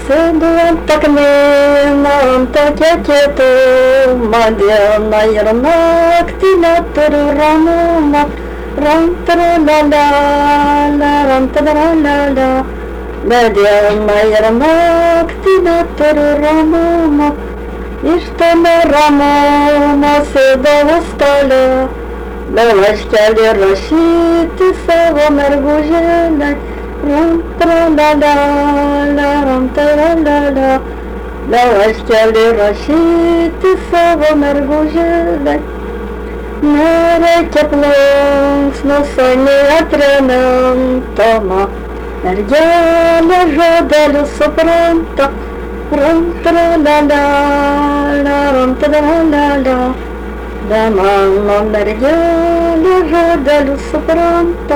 Сидуем так мило, так як я то, мадяна ярмак, ти на туру рамума, рам-тра-ла-ла, рам-тра-ла-ла, мадяна ярмак, ти на туру рамума, і що на рамума сидова столя, Лавашкали рашити сава мергужена, рам-тра-ла-ла, рам-тра-ла-ла, Лавашкали рашити сава мергужена, Мере теплом с носами отреном тома, Мердяля жодалю сопранта, рам-тра-ла-ла, рам-тра-ла-ла, Да мама мердяля жодалю сопранта,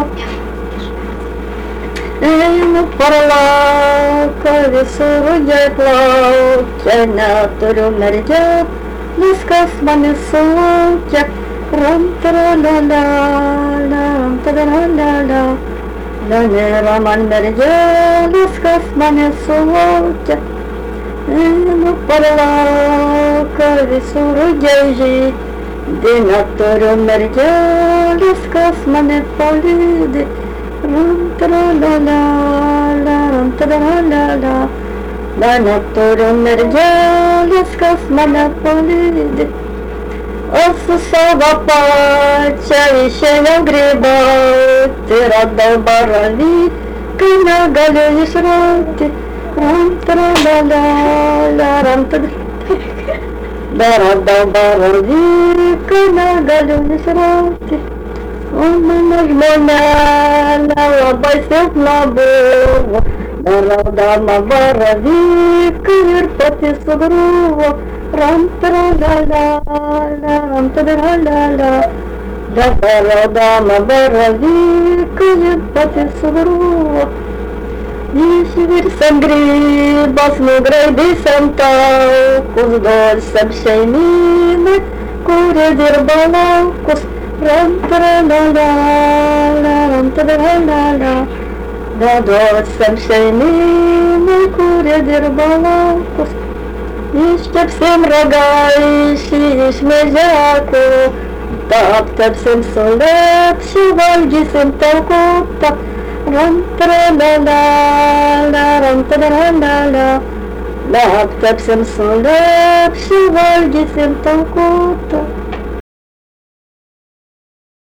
ну парлака весурудя платя, на турю мердя, ласка с мами сутя, рам-тра-ла-ла, рам-тра-ла-ла, да не роман мердя, ласка с мами сутя, ну парлака весурудя жить, Динатуру мердя, ласка с мами полиди, рам-тра-ла-ла, рам-тра-ла-ла, Динатуру мердя, ласка с мами полиди. Осусова пача, еще не гриба, ты рада барали, кына галюешь ранти, рам-тра-ла-ла, рам-тра-ла-ла. Дорога барали, кына галюешь ранти, Умна жмона, лабайся в лабу, Дорога барали, кыр поти сугрува, Рам-тра-ла-ла, рам-тра-ла-ла, Дорога барали, кыр поти сугрува, Ишвир сангри, басну грейди сантау, Куздоль сабшеймины, куря дербалаукус, Рам-тра-ла-ла, рам-тра-ла-ла, Дадоль сабшеймины, куря дербалаукус, Иште всем рога, ишь межаку, Тап-тап всем солеп, шивальги всем толкута, Рам-тра-ла-ла, рам-тра-ла-ла, Лап-тап всем солеп, шивальги всем толкута.